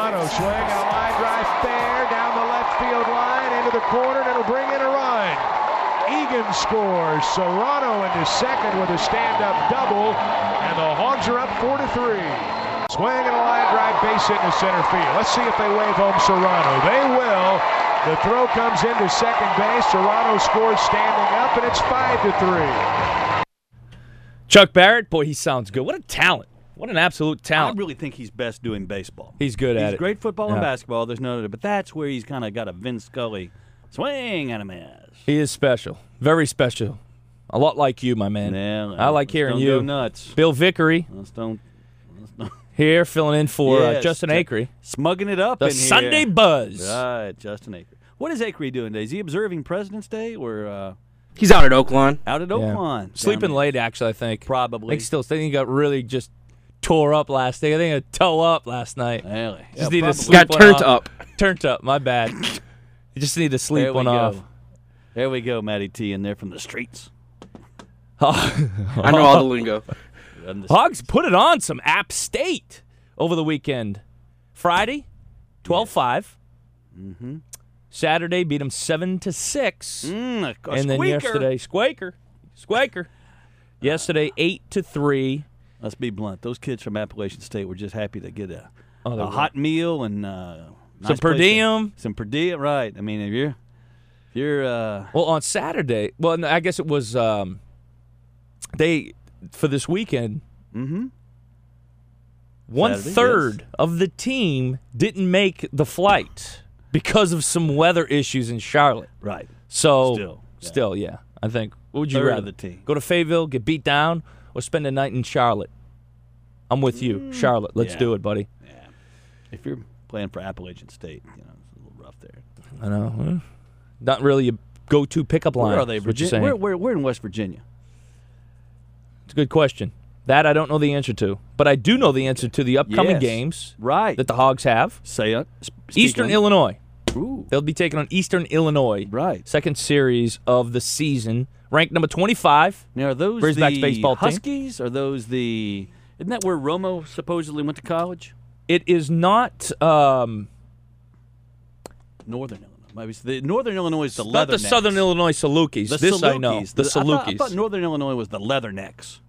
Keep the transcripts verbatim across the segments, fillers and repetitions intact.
Serrano swing and a line drive fair down the left field line into the corner, and it'll bring in a run. Egan scores. Serrano into second with a stand-up double, and the Hogs are up four to three. Swing and a line drive, base hit into center field. Let's see if they wave home Serrano. They will. The throw comes into second base. Serrano scores standing up, and it's five to three. Chuck Barrett, boy, he sounds good. What a talent. What an absolute talent. I really think he's best doing baseball. He's good at he's it. He's great football yeah. and basketball, there's no doubt. But that's where he's kind of got a Vince Scully swing and a miss. He is special. Very special. A lot like you, my man. Yeah, I like hearing don't you. Go nuts. Bill Vickery. Let's don't, let's don't. Here, filling in for yes, uh, Justin Acree. Smugging it up the in Sunday here. Buzz. Right, Justin Acree. What is Acree doing today? Is he observing President's Day or uh, he's out at Oaklawn? Out at yeah. Oaklawn. Sleeping late, actually, I think. Probably. I think still. I think he got really just tore up last night. I think he toe up last night. Really? Just yeah, needed to probably. sleep Got one turned off. up. Turned up, my bad. You just need to sleep there we one go. off. There we go, Matty T in there from the streets. I know all the lingo. Hogs put it on some App State over the weekend. Friday, twelve five. Yes. Mm-hmm. Saturday, beat them seven to six. Mm, a, a and then squeaker. yesterday, Squaker. Squaker. Yesterday, eight to three. Let's be blunt. Those kids from Appalachian State were just happy to get a, Oh, a they're hot meal and uh, nice some per place to- diem. Some per diem, right. I mean, if you're, if you're uh, Well, on Saturday, well, no, I guess it was um, they for this weekend. mm-hmm. One Saturday, third yes. of the team didn't make the flight because of some weather issues in Charlotte. Right. So Still, yeah. still, yeah. I think. What would you Third of rather? the team. Go to Fayetteville, get beat down, or spend the night in Charlotte? I'm with you, Charlotte. Let's yeah. do it, buddy. Yeah. If you're playing for Appalachian State, you know, it's a little rough there. I know. Huh? Not really a go-to pickup line. Where are they? is what you're Virginia? saying. Where, where, where in West Virginia? It's a good question. That I don't know the answer to, but I do know the answer to the upcoming Yes. games Right. that the Hogs have. Say it. Speak Eastern on- Illinois. Ooh. They'll be taking on Eastern Illinois. Right. Second series of the season. Ranked number twenty-five. Now, are those Razorbacks the baseball team. Huskies? Are those the? Isn't that where Romo supposedly went to college? It is not. Um, Northern Illinois. Maybe it's the Northern Illinois is the not the Leathernecks. Southern Illinois Salukis. The this I know. Salukis. The I thought, I Salukis. thought Northern Illinois was the Leathernecks.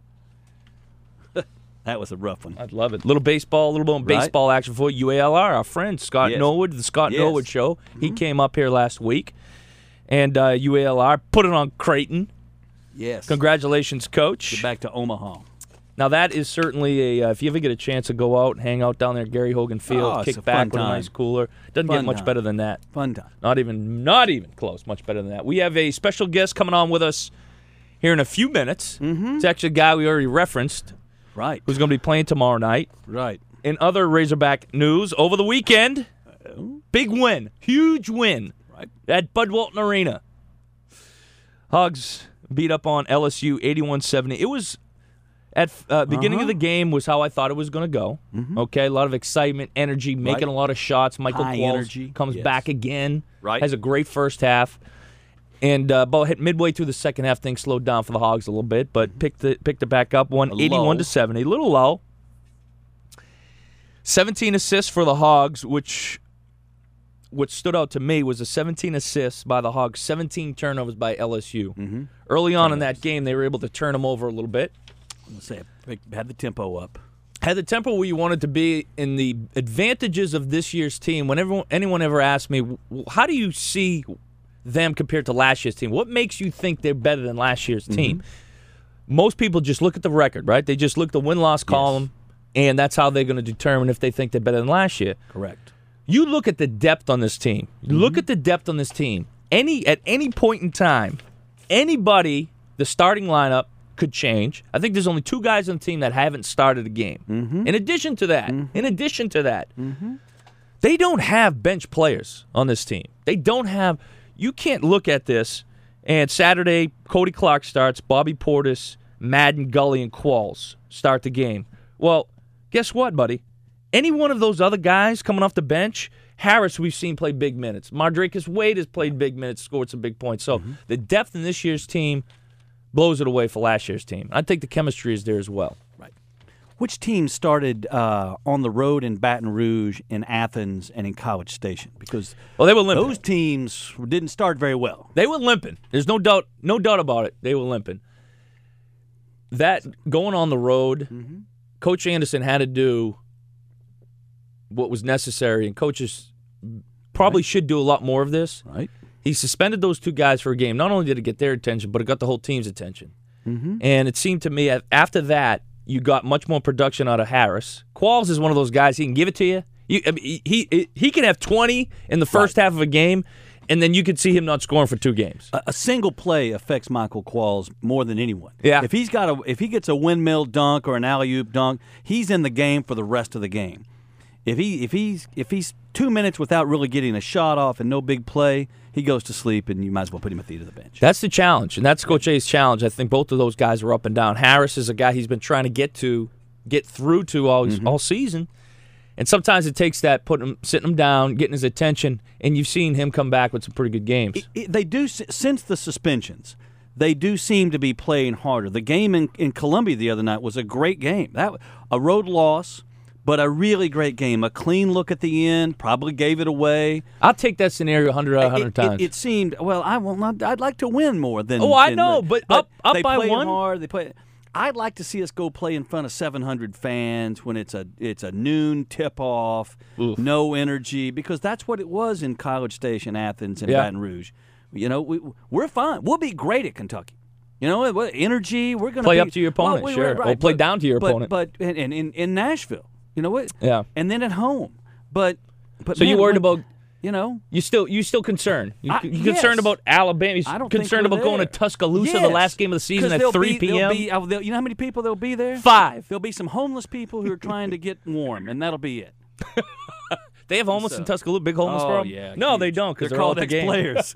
That was a rough one. I'd love it. Little baseball, a little bit of Right. baseball action for U A L R. Our friend Scott Yes. Norwood, the Scott Yes. Norwood Show. He came up here last week, and uh, U A L R put it on Creighton. Yes. Congratulations, Coach. Get back to Omaha. Now that is certainly a. Uh, if you ever get a chance to go out and hang out down there at Gary Hogan Field, Oh, it's kick a back fun with a time. nice cooler, doesn't Fun get much time. better than that. Fun time. Not even, not even close. Much better than that. We have a special guest coming on with us here in a few minutes. Mm-hmm. It's actually a guy we already referenced, Right. who's going to be playing tomorrow night. Right. In other Razorback news, over the weekend, Oh, big win, huge win right. at Bud Walton Arena. Hogs beat up on L S U eighty-one seventy. It was at uh, beginning Uh-huh. of the game was how I thought it was going to go. Mhm. Okay, a lot of excitement, energy, making Right. a lot of shots. Michael High Qualls energy, comes yes. back again. Right. Has a great first half. And uh, about hit midway through the second half, things slowed down for the Hogs a little bit, but picked it picked it back up, won A low. eighty-one to seventy, a little low. seventeen assists for the Hogs, which what stood out to me was the seventeen assists by the Hogs, seventeen turnovers by L S U. Mm-hmm. Early on in that game, they were able to turn them over a little bit. Let's say it had the tempo up. Had the tempo where you wanted to be. In the advantages of this year's team, whenever anyone ever asked me, w- how do you see them compared to last year's team? What makes you think they're better than last year's team? Most people just look at the record, right? They just look at the win-loss column, and that's how they're going to determine if they think they're better than last year. Correct. You look at the depth on this team. You Look at the depth on this team. Any at any point in time, anybody, the starting lineup could change. I think there's only two guys on the team that haven't started a game. Mm-hmm. In addition to that, in addition to that, they don't have bench players on this team. They don't have. You can't look at this and Saturday Cody Clark starts, Bobby Portis, Madden, Gully, and Qualls start the game. Well, guess what, buddy? Any one of those other guys coming off the bench, Harris we've seen play big minutes. Mardrakus Wade has played big minutes, scored some big points. So the depth in this year's team blows it away for last year's team. I think the chemistry is there as well. Right. which team started uh, on the road in Baton Rouge, in Athens, and in College Station? Because Well, they were limping. those teams didn't start very well. They were limping. There's no doubt, no doubt about it. They were limping. That going on the road, Mm-hmm. Coach Anderson had to do what was necessary, and coaches probably should do a lot more of this. Right. He suspended those two guys for a game. Not only did it get their attention, but it got the whole team's attention. Mm-hmm. And it seemed to me after that, you got much more production out of Harris. Qualls is one of those guys, he can give it to you. you I mean, he, he he can have twenty in the first Right. half of a game, and then you could see him not scoring for two games. A, a single play affects Michael Qualls more than anyone. Yeah. If he's got a, if he gets a windmill dunk or an alley oop dunk, he's in the game for the rest of the game. If he if he's if he's two minutes without really getting a shot off and no big play, he goes to sleep, and you might as well put him at the end of the bench. That's the challenge, and that's Coach A's challenge. I think both of those guys are up and down. Harris is a guy he's been trying to get to, get through to all Mm-hmm. all season, and sometimes it takes that putting him, sitting him down, getting his attention, and you've seen him come back with some pretty good games. It- it- they do since the suspensions. They do seem to be playing harder. The game in, in Columbia the other night was a great game. That a road loss, but a really great game. A clean look at the end. Probably gave it away. I'll take that scenario a hundred out of a hundred It- it- times. It, seemed well. I will not. I'd like to win more than. Oh, I than- know, but up- up they by play one? hard. They play. I'd like to see us go play in front of seven hundred fans when it's a it's a noon tip off, no energy, because that's what it was in College Station, Athens, and Yeah. Baton Rouge. You know, we we're fine. We'll be great at Kentucky. You know, what energy. We're going to Play be, up to your opponent, well, we- sure. right, Or play but- down to your but, opponent. But and, and in in Nashville, you know what? Yeah. And then at home, but but So you man, worried when- about? you know. You still you still concerned? You, I- you concerned yes. about Alabama? You I don't think concerned we're about going to there. Tuscaloosa the Yes. last game of the season 'Cause at there'll three be- p.m.? there'll be- uh, there'll- you know how many people there'll be there? Five. There'll be some homeless people who are trying to get warm, and that'll be it. They have homeless in Tuscaloosa, big homeless Oh, problem? yeah, No, huge. they don't because They're they're, all called at the game. ex-players.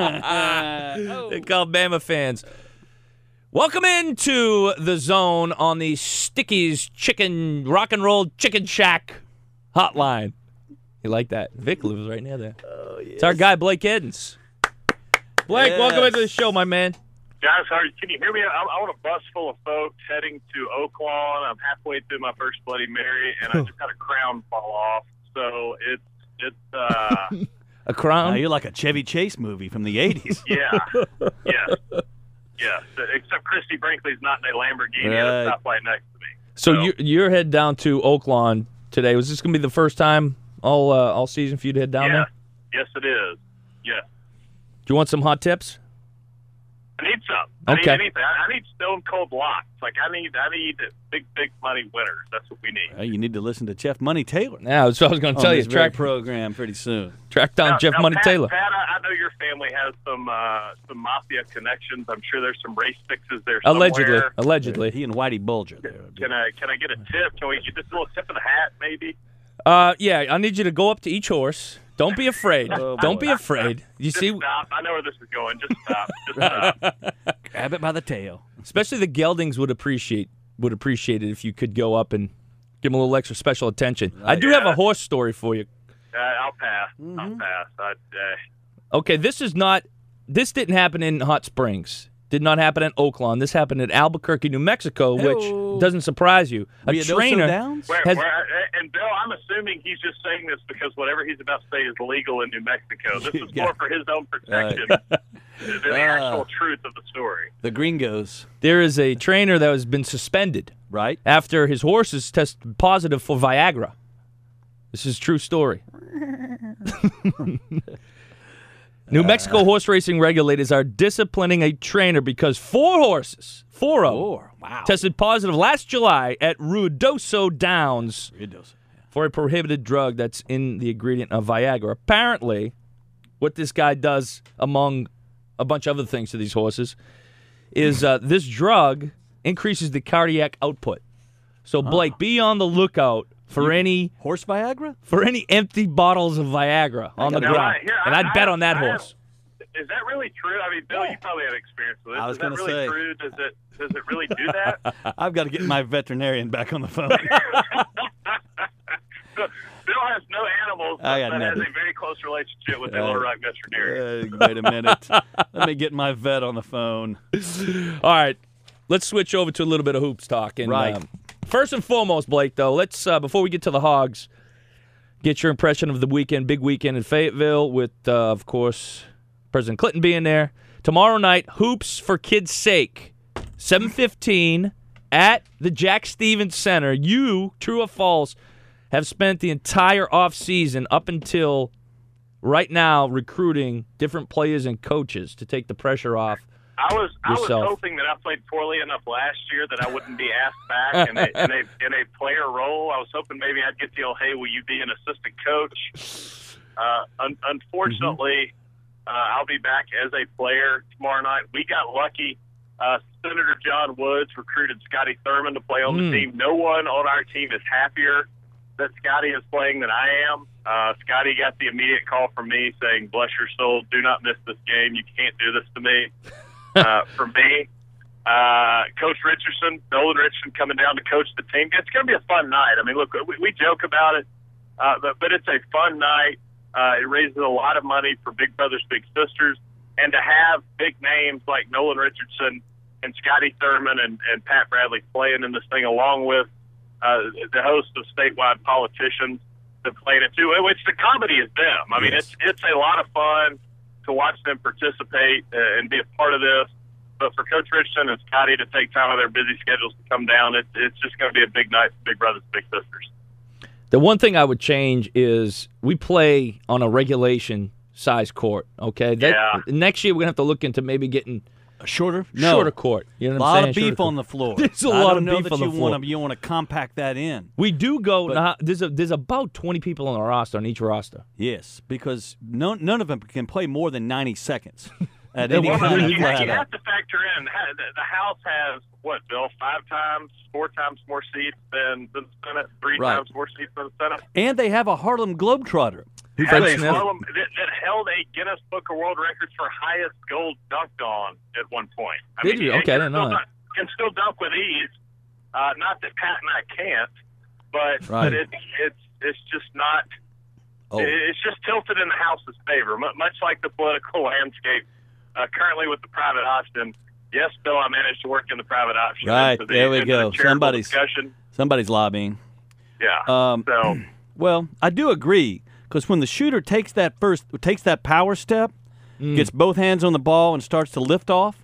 They call Bama fans. Welcome into the zone on the Sticky's Chicken Rock and Roll Chicken Shack hotline. You like that? Vic lives right near there. Oh, yes. It's our guy Blake Edens. Blake, welcome Yes. into the show, my man. Guys, how are you? Can you hear me? I'm, I'm on a bus full of folks heading to Oaklawn. I'm halfway through my first Bloody Mary, and I just had a crown fall off. So it's it's uh A crown? Now, you're like a Chevy Chase movie from the eighties. yeah, yes, yes. Except Christy Brinkley's not in a Lamborghini at Right. a stoplight next to me. so so- you're, you're head down to Oaklawn today. Was this going to be the first time all uh, all season for you to head down Yes, there? yes, it is. Yes, Do you want some hot tips? I need some. I Okay. need anything. I I need stone cold locks. Like I need, I need big, big money winners. That's what we need. Well, you need to listen to Jeff Money Taylor. Yeah, that's what I was going to tell on you. this very Track, program pretty soon. track down Now- Jeff now, Money Pat, Taylor. Pat, I, I know your family has some uh, some mafia connections. I'm sure there's some race fixes there somewhere. Allegedly. Allegedly. He and Whitey Bulger there. Can I can I get a tip? Can we get just a little tip of the hat, maybe? Uh, yeah, I need you to go up to each horse. Don't be afraid. Oh, Don't boy. be afraid. You Just see, stop. I know where this is going. Just stop. Just stop. Grab it by the tail. especially the Geldings would appreciate would appreciate it if you could go up and give them a little extra special attention. I do have a Yeah. horse story for you. Uh, I'll pass. Mm-hmm. I'll pass. I, uh, Okay, this is not. This didn't happen in Hot Springs. Did not happen in Oaklawn. This happened in Albuquerque, New Mexico, Hey-o. which doesn't surprise you. A Ruidoso trainer. Downs? where, Has- where, and Bill, I'm assuming he's just saying this because whatever he's about to say is legal in New Mexico. This is Yeah. more for his own protection than the actual truth of the story. The Gringos, There is a trainer that has been suspended right? after his horses tested positive for Viagra. This is a true story. New Mexico horse racing regulators are disciplining a trainer because four horses, four of them, Four. Wow. tested positive last July at Ruidoso Downs Ruidoso. for a prohibited drug that's in the ingredient of Viagra. Apparently, what this guy does, among a bunch of other things to these horses, is uh, this drug increases the cardiac output. So, Blake, be on the lookout for any Horse Viagra? for any empty bottles of Viagra on the Now, ground. I- here, and I- I'd bet I- on that I have- horse. Is that really true? I mean, Bill, you probably have experience with this. I was is that gonna really say. true? Does it does it really do that? I've got to get my veterinarian back on the phone. Bill has no animals, but I got that has nothing. a very close relationship with the Uh, Little Rock veterinarian. Uh, wait a minute. Let me get my vet on the phone. All right, let's switch over to a little bit of hoops talk. And Right. um, first and foremost, Blake, though, let's uh, before we get to the Hogs, get your impression of the weekend, big weekend in Fayetteville with, uh, of course, President Clinton being there. Tomorrow night, Hoops for Kids' Sake, seven fifteen at the Jack Stevens Center. You, true or false, have spent the entire offseason up until right now recruiting different players and coaches to take the pressure off I was I was yourself. hoping that I played poorly enough last year that I wouldn't be asked back in a, in a in a player role. I was hoping maybe I'd get the old, hey, will you be an assistant coach? Uh, un- unfortunately, mm-hmm. uh, I'll be back as a player tomorrow night. We got lucky. Uh, Senator John Woods recruited Scotty Thurman to play on Mm. the team. No one on our team is happier that Scotty is playing than I am. Uh, Scotty got the immediate call from me saying, bless your soul, do not miss this game. You can't do this to me. Uh, for me, uh, Coach Richardson, Nolan Richardson coming down to coach the team. It's going to be a fun night. I mean, look, we, we joke about it, uh, but, but it's a fun night. Uh, it raises a lot of money for Big Brothers Big Sisters. And to have big names like Nolan Richardson and Scotty Thurman and, and Pat Bradley playing in this thing along with uh, the host of statewide politicians that played it too, which the comedy is them. I mean, Yes. it's it's a lot of fun to watch them participate uh, and be a part of this. But for Coach Richardson and Scotty to take time out of their busy schedules to come down, it, it's just going to be a big night for Big Brothers Big Sisters. The one thing I would change is we play on a regulation size court, okay? That, Yeah. Next year, we're going to have to look into maybe getting A shorter? No. shorter court. You know A what I'm lot saying? of beef Shorter on the court. floor. There's a I lot don't of know beef that on the you floor. Want to, you want to compact that in. We do go. But- now, there's a there's about twenty people on the roster on each roster. Yes, because no, none of them can play more than ninety seconds at Yeah, any well, kind you, of you flat out. have to factor in ha- the, the House has what, Bill? Five times, four times more seats than the Senate. Three Right. times more seats than the Senate. And they have a Harlem Globetrotter. Who Had Fred a Smith. Harlem- that, that held a Guinness Book of World Records for highest gold dunked on at one point. I Did you? he Okay, I can didn't know still that. dunk- Can still dunk with ease. Uh, not that Pat and I can't, but Right. but it, it's it's just not. Oh, It's just tilted in the House's favor, mu- much like the political landscape uh, currently with the private option. Yes, Bill, I managed to work in the private option. Right, into the- there we into go. the charitable Somebody's- discussion. somebody's lobbying. Yeah. Um, so Well, I do agree because when the shooter takes that first, takes that power step, Mm. gets both hands on the ball and starts to lift off,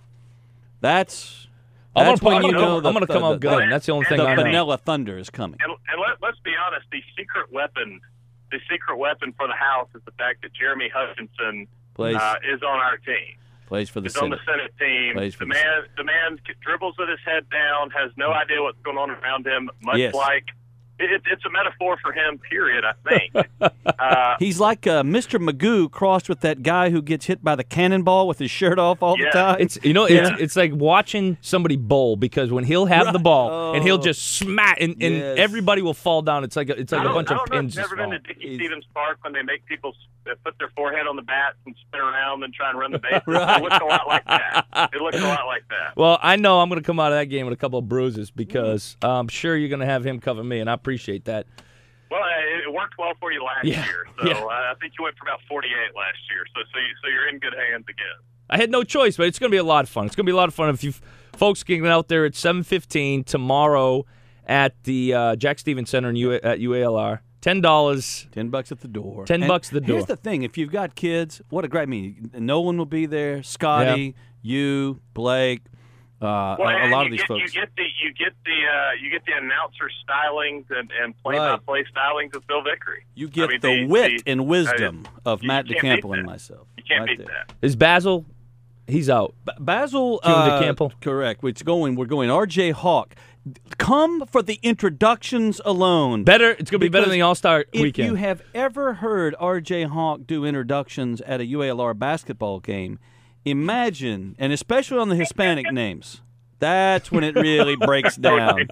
that's I'm that's gonna, when I'm you gonna, know the, I'm gonna come the, out the, gunning. That's the only thing the I know. vanilla thunder is coming. and, and let, let's be honest, the secret weapon, the secret weapon for the House is the fact that Jeremy Hutchinson Plays uh, is on our team. plays for the Is on Senate. the Senate team. Plays for The the man, the man dribbles with his head down, has no idea what's going on around him. Much Yes. like it, it's a metaphor for him. Period. I think. uh, He's like uh, Mister Magoo crossed with that guy who gets hit by the cannonball with his shirt off all Yeah. the time. It's you know it's it's like watching somebody bowl because when he'll have the ball and he'll Oh. just smack and, and Yes. everybody will fall down. It's like a, it's like I a don't, bunch I of don't know. pins. I've just never been to falling. Dickie He's- Stevens Park when they make people s- put their forehead on the bat and spin around and try and run the bases. Right. It looks a lot like that. It looks a lot like that. Well, I know I'm going to come out of that game with a couple of bruises because I'm sure you're going to have him cover me, and I appreciate that. Well, it, it worked well for you last Yeah, year, so yeah. uh, I think you went for about forty-eight last year. So, so, you, so you're in good hands again. I had no choice, but it's going to be a lot of fun. It's going to be a lot of fun if you folks can get out there at seven fifteen tomorrow at the uh, Jack Stevens Center in U- at U A L R. ten dollars. Ten bucks at the door. Ten And bucks at the door. Here's the thing: if you've got kids, what a great I mean. Nolan will be there. Scotty, you, Blake, uh, Well, a, a and lot you of these get, folks. You get the you get the uh, you get the announcer stylings and, and play-by-play stylings of Bill Vickery. You get I mean, the, the- wit the- and wisdom of you Matt can't DeCampo beat and that. myself. You can't right beat there. that. Is Basil? He's out. B- Basil Junior uh, DeCampo? correct. It's going. We're going. R J Hawk, come for the introductions alone. Better. It's going to be better Because than the All Star If weekend. you have ever heard R J Hawk do introductions at a U A L R basketball game, imagine, and especially on the Hispanic names, that's when it really breaks down.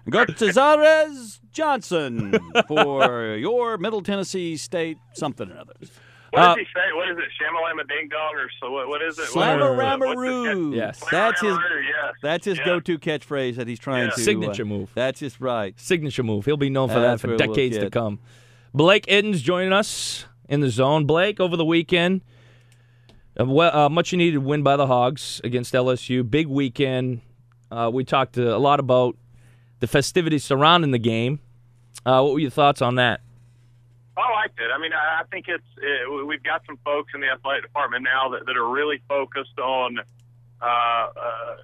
Gonzalez Johnson for your Middle Tennessee State something or other. What does Uh, he say? What is it? Shamalama Ding Dong or so? What, what is it? Slamaramaroo. Yes. That's his. Slamaramaroo, yes. That's his Yeah. go-to catchphrase that he's trying Yeah. to. Signature uh, move. That's just right. Signature move. He'll be known for That's that for for a little decades to kid. come. Blake Edens joining us in the zone. Blake, over the weekend, a well, uh, much needed win by the Hogs against L S U. Big weekend. Uh, we talked a lot about the festivities surrounding the game. Uh, what were your thoughts on that? I liked it. I mean, I I think it's it, we've got some folks in the athletic department now that, that are really focused on uh, uh,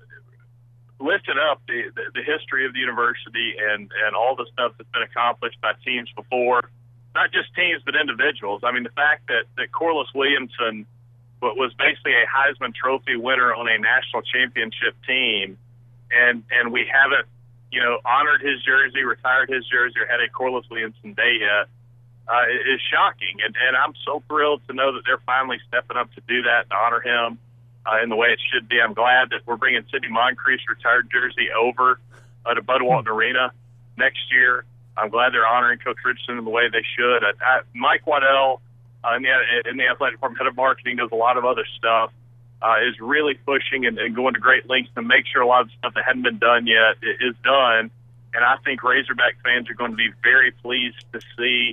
lifting up the, the, the history of the university and, and all the stuff that's been accomplished by teams before. Not just teams, but individuals. I mean, the fact that, that Corliss Williamson was basically a Heisman Trophy winner on a national championship team, and and we haven't, you know, honored his jersey, retired his jersey, or had a Corliss Williamson day yet, uh, is shocking. And, and I'm so thrilled to know that they're finally stepping up to do that, to honor him uh, in the way it should be. I'm glad that we're bringing Sidney Moncrief's retired jersey over uh, to Bud Walton Arena next year. I'm glad they're honoring Coach Richardson in the way they should. I, I, Mike Waddell, uh, in, the, in the athletic department, head of marketing, does a lot of other stuff, uh, is really pushing and, and going to great lengths to make sure a lot of the stuff that hadn't been done yet is done. And I think Razorback fans are going to be very pleased to see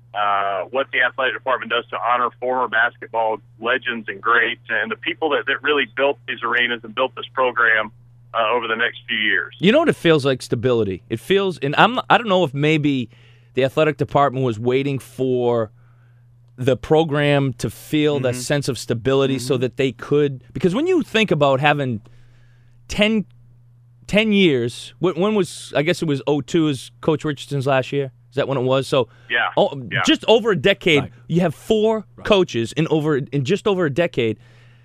uh, what the athletic department does to honor former basketball legends and greats and the people that, that really built these arenas and built this program Uh, over the next few years. You know what it feels like? Stability. It feels, and I'm, I don't know if maybe the athletic department was waiting for the program to feel mm-hmm. that sense of stability mm-hmm. so that they could, because when you think about having ten, ten years, when, when was, I guess it was oh two is Coach Richardson's last year? Is that when it was? So yeah, oh, yeah. just over a decade, right. you have four right. coaches in over in just over a decade.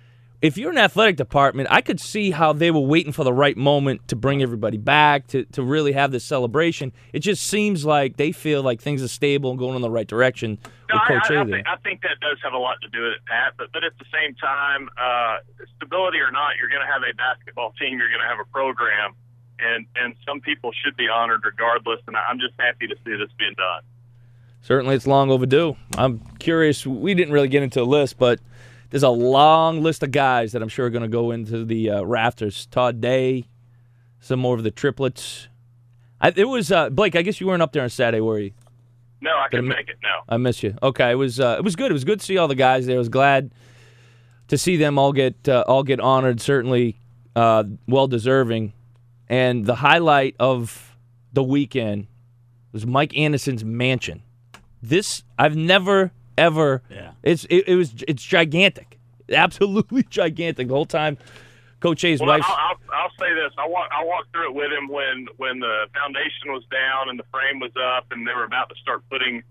If you're an athletic department, I could see how they were waiting for the right moment to bring everybody back, to, to really have this celebration. It just seems like they feel like things are stable and going in the right direction no, with Coach I, I, A I, there. think, I think that does have a lot to do with it, Pat. But, but at the same time, uh, stability or not, you're going to have a basketball team. You're going to have a program. And, and some people should be honored regardless. And I'm just happy to see this being done. Certainly it's long overdue. I'm curious. We didn't really get into a list, but there's a long list of guys that I'm sure are going to go into the uh, rafters. Todd Day, some more of the triplets. I, it was uh, Blake. I guess you weren't up there on Saturday, were you? No, I couldn't make it. No, I miss you. Okay, it was uh, it was good. It was good to see all the guys there. I was glad to see them all get uh, all get honored. Certainly, uh, well deserving. And the highlight of the weekend was Mike Anderson's mansion. This I've never. Ever, yeah. It's it, it was it's gigantic, absolutely gigantic. The whole time, Coach A's well, wife. I'll, I'll, I'll say this: I walked I walked through it with him when when the foundation was down and the frame was up, and they were about to start putting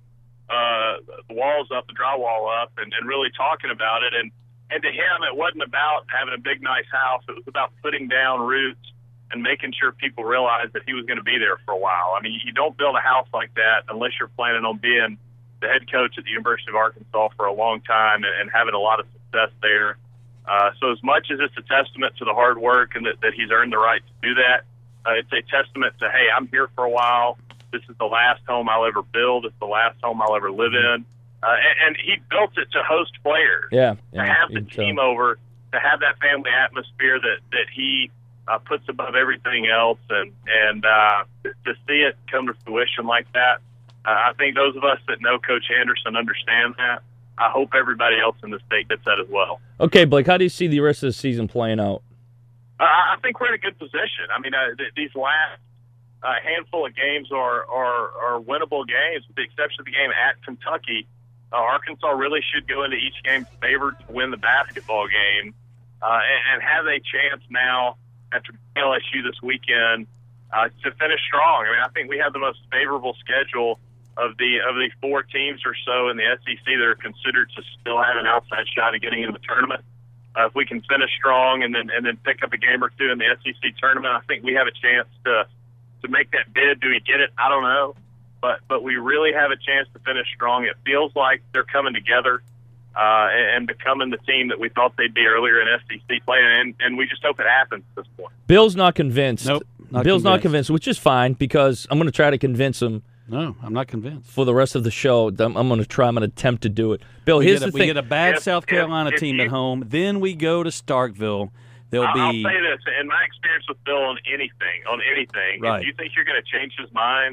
uh, the walls up, the drywall up, and, and really talking about it. And and to him, it wasn't about having a big, nice house. It was about putting down roots and making sure people realized that he was going to be there for a while. I mean, you don't build a house like that unless you're planning on being the head coach at the University of Arkansas for a long time and, and having a lot of success there. Uh, so as much as it's a testament to the hard work and that, that he's earned the right to do that, uh, it's a testament to, hey, I'm here for a while. This is the last home I'll ever build. It's the last home I'll ever live in. Uh, and, and he built it to host players. Yeah. To yeah have the team tell. over, to have that family atmosphere that, that he uh, puts above everything else, and, and uh, to see it come to fruition like that, Uh, I think those of us that know Coach Anderson understand that. I hope everybody else in the state gets that as well. Okay, Blake, how do you see the rest of the season playing out? Uh, I think we're in a good position. I mean, uh, th- these last uh, handful of games are, are, are winnable games, with the exception of the game at Kentucky. Uh, Arkansas really should go into each game favored to win the basketball game uh, and, and have a chance now after L S U this weekend uh, to finish strong. I mean, I think we have the most favorable schedule of the of the four teams or so in the S E C that are considered to still have an outside shot at getting in the tournament. Uh, if we can finish strong and then and then pick up a game or two in the S E C tournament, I think we have a chance to to make that bid. Do we get it? I don't know, but but we really have a chance to finish strong. It feels like they're coming together uh, and, and becoming the team that we thought they'd be earlier in S E C play, and and we just hope it happens at this point. Bill's not convinced. Nope, not Bill's convinced. not convinced, which is fine because I'm going to try to convince him. No, I'm not convinced. For the rest of the show, I'm, I'm going to try. I'm going to attempt to do it. Bill, we here's get a, the we thing. get a bad If- South Carolina if- if team you- at home. Then we go to Starkville. There'll I'll, be. I'll say this: in my experience with Bill on anything, on anything, Right. if you think you're going to change his mind,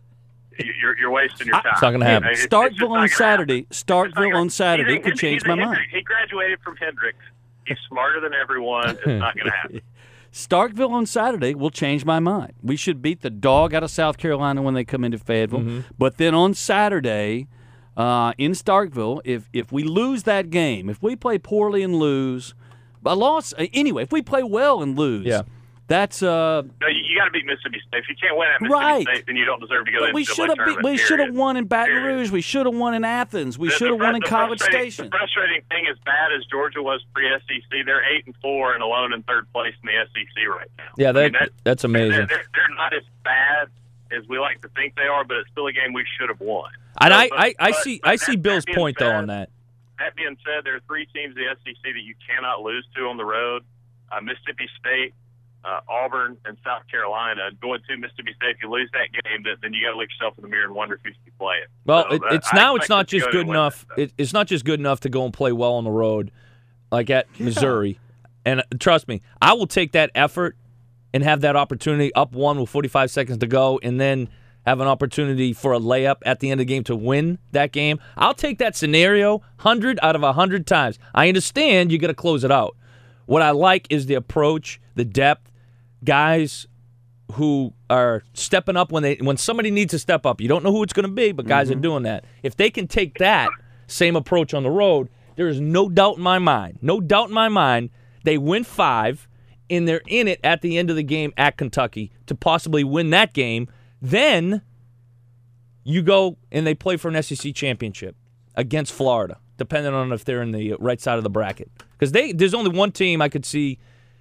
you- you're you're wasting your time. It's not gonna happen. It's- it's just Starkville not on gonna Saturday. happen. It's not Starkville gonna- on Saturday he's a- could change he's a my Hendrick- mind. He graduated from Hendricks. He's smarter than everyone. It's not going to happen. Starkville on Saturday will change my mind. We should beat the dog out of South Carolina when they come into Fayetteville. Mm-hmm. But then on Saturday uh, in Starkville, if if we lose that game, if we play poorly and lose, a loss anyway. If we play well and lose, Yeah. that's uh. No, you, you got to beat Mississippi State. If you can't win at Mississippi Right. State, then you don't deserve to go. But to we the should have tournament. we should have period. won in Baton Period. Rouge. We should have won in Athens. We The- should have the won fr- in the College frustrating- Station. The frustrating thing, as bad as Georgia was pre-S E C, they're eight and four and alone in third place in the S E C right now. Yeah, I that, mean, that- that's amazing. They're, they're not as bad as we like to think they are, but it's still a game we should have won. And So, I, but- I, I but- see but I see that- Bill's that being point, though, said- on that. That being said, there are three teams in the S E C that you cannot lose to on the road: uh, Mississippi State, uh, Auburn, and South Carolina. Going to Mississippi State, if you lose that game, then, then you got to look yourself in the mirror and wonder if you should be playing. Well, So it, that- it's I now it's expect not us to just go good and win enough. that. It, it's not just good enough to go and play well on the road, like at Missouri. And uh, trust me, I will take that effort and have that opportunity up one with forty-five seconds to go, and then have an opportunity for a layup at the end of the game to win that game. I'll take that scenario one hundred out of one hundred times. I understand you got to close it out. What I like is the approach, the depth, guys who are stepping up when they when somebody needs to step up. You don't know who it's going to be, but guys are doing that. If they can take that same approach on the road, there is no doubt in my mind, no doubt in my mind, they win five, and they're in it at the end of the game at Kentucky to possibly win that game. Then you go and they play for an S E C championship against Florida, depending on if they're in the right side of the bracket. Because they there's only one team I could see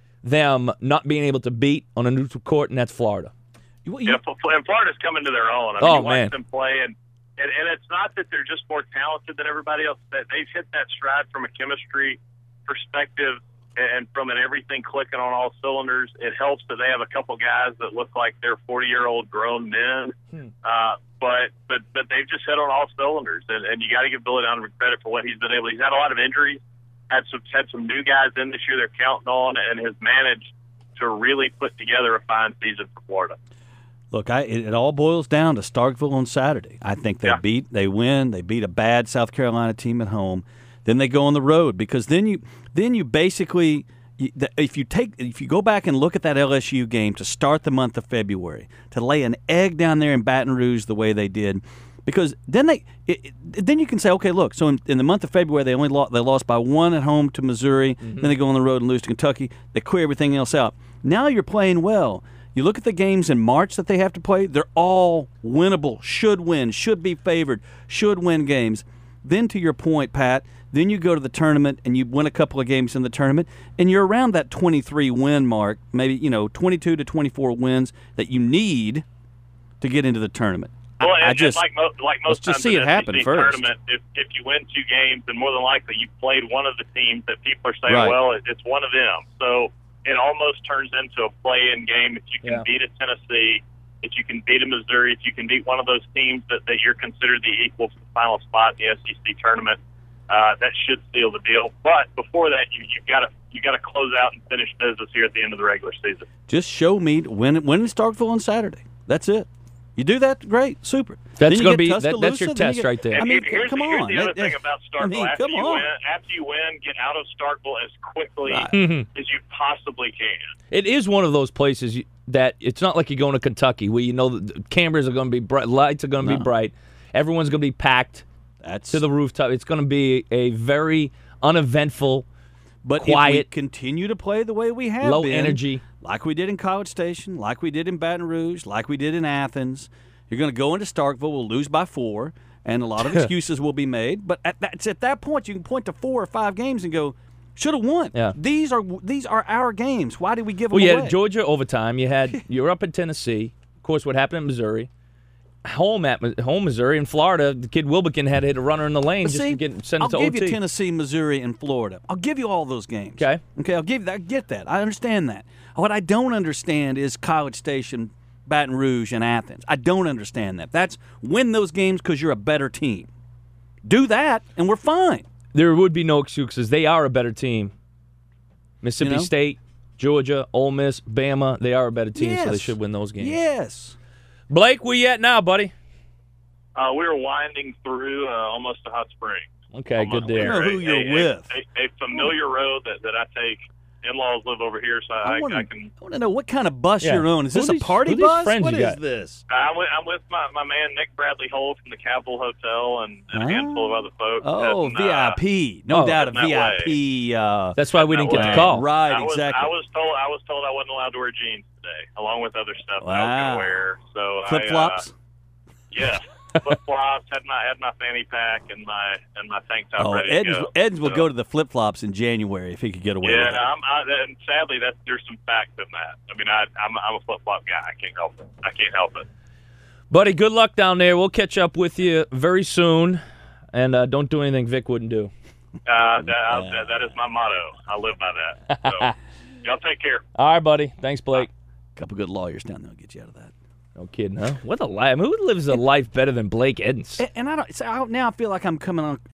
them not being able to beat on a neutral court, and that's Florida. You- you- Yeah, F- and Florida's coming to their own. I mean, Oh, you watch man. them play, and, and and it's not that they're just more talented than everybody else. That they've hit that stride from a chemistry perspective and from an everything clicking on all cylinders. It helps that they have a couple guys that look like they're forty-year-old grown men, Hmm. uh, but but but they've just hit on all cylinders. And, and you got to give Billy Donovan credit for what he's been able. He's had a lot of injuries, had some had some new guys in this year they're counting on, and has managed to really put together a fine season for Florida. Look, I, it, it all boils down to Starkville on Saturday. I think they Yeah. beat, they win, they beat a bad South Carolina team at home. Then they go on the road because then you, then you basically, you, the, if you take, if you go back and look at that L S U game to start the month of February, to lay an egg down there in Baton Rouge the way they did, because then they, it, it, then you can say, okay, look, so in, in the month of February they only lost, they lost by one at home to Missouri. Mm-hmm. Then they go on the road and lose to Kentucky. They clear everything else out. Now you're playing well. You look at the games in March that they have to play, they're all winnable, should win, should be favored, should win games. Then to your point, Pat, then you go to the tournament and you win a couple of games in the tournament, and you're around that twenty-three win mark, maybe, you know, twenty-two to twenty-four wins that you need to get into the tournament. I- Well, and, I just and like, mo- like most let's just times see in it the happen S E C first. Tournament, if, if you win two games, then more than likely you've played one of the teams that people are saying, Right. well, it, it's one of them. So it almost turns into a play-in game. If you can Yeah. beat a Tennessee, if you can beat a Missouri, if you can beat one of those teams that, that you're considered the equal for the final spot in the S E C tournament, uh, that should seal the deal. But before that, you, you've got to you got to close out and finish business here at the end of the regular season. just show me win win in Starkville on Saturday. That's it. You do that, great, super. That's Then you gonna get be- that- Tuscaloosa, that's your then you test get- right there. I And mean, here's, come the, here's on. the other That- thing that- about Starkville. I mean, after come you on. win, after you win, get out of Starkville as quickly Right. Mm-hmm. as you possibly can. It is one of those places you- that it's not like you're going to Kentucky where you know the cameras are going to be bright, lights are going to No. be bright, everyone's going to be packed That's to the rooftop. It's going to be a very uneventful, But if we quiet, continue to play the way we have low been, energy. like we did in College Station, like we did in Baton Rouge, like we did in Athens, you're going to go into Starkville, we'll lose by four, and a lot of excuses will be made. But at that, it's at that point you can point to four or five games and go, should have won. Yeah. These are these are our games. Why did we give Well, them you away? had Georgia overtime. You had you were up in Tennessee. Of course, what happened in Missouri, home at home Missouri and Florida. The kid Wilbekin had to hit a runner in the lane But just see, to get sent I'll it to give O T. you Tennessee, Missouri, and Florida. I'll give you all those games. Okay. Okay, I'll give you that. I get that. I understand that. What I don't understand is College Station, Baton Rouge, and Athens. I don't understand that. That's win those games because you're a better team. Do that, and we're fine. There would be no excuses. They are a better team. Mississippi You know? State, Georgia, Ole Miss, Bama, they are a better team, so they Yes. should win those games. Yes. Blake, where you at now, buddy? Uh, we were winding through uh, almost to Hot Springs. Okay, Almost good I there. know who A- you're a, with. A, a familiar road that, that I take in-laws live over here, so I, I want I can. to I want to know what kind of bus Yeah. you're on. Is Who this a these- party who these bus? friends What you is got? this? I'm with, I'm with my, my man Nick Bradley Hull from the Capitol Hotel and, and a handful of other folks. Oh, and, V I P. No Oh, doubt a that V I P. Uh, That's why we didn't get the way. call. right, I was, exactly. I was told I was told I wasn't allowed to wear jeans today, along with other stuff that I was Wow. going to wear. So Flip flops? I, uh, yeah, flip flops. Had my had my fanny pack and my and my tank top Oh, ready Eds, to go. Eds would So, go to the flip flops in January if he could get away Yeah, with it. I'm, I, and sadly, that there's some fact in that. I mean, I, I'm I'm a flip flop guy. I can't help it. I can't help it. Buddy, good luck down there. We'll catch up with you very soon. And uh, don't do anything Vic wouldn't do. Uh, that, that, that is my motto. I live by that. So, y'all take care. All right, buddy. Thanks, Blake. A couple good lawyers down there will get you out of that. No kidding, huh? What a life. I mean, who lives a life better than Blake Edens? And, and I don't. So I, now I feel like I'm coming on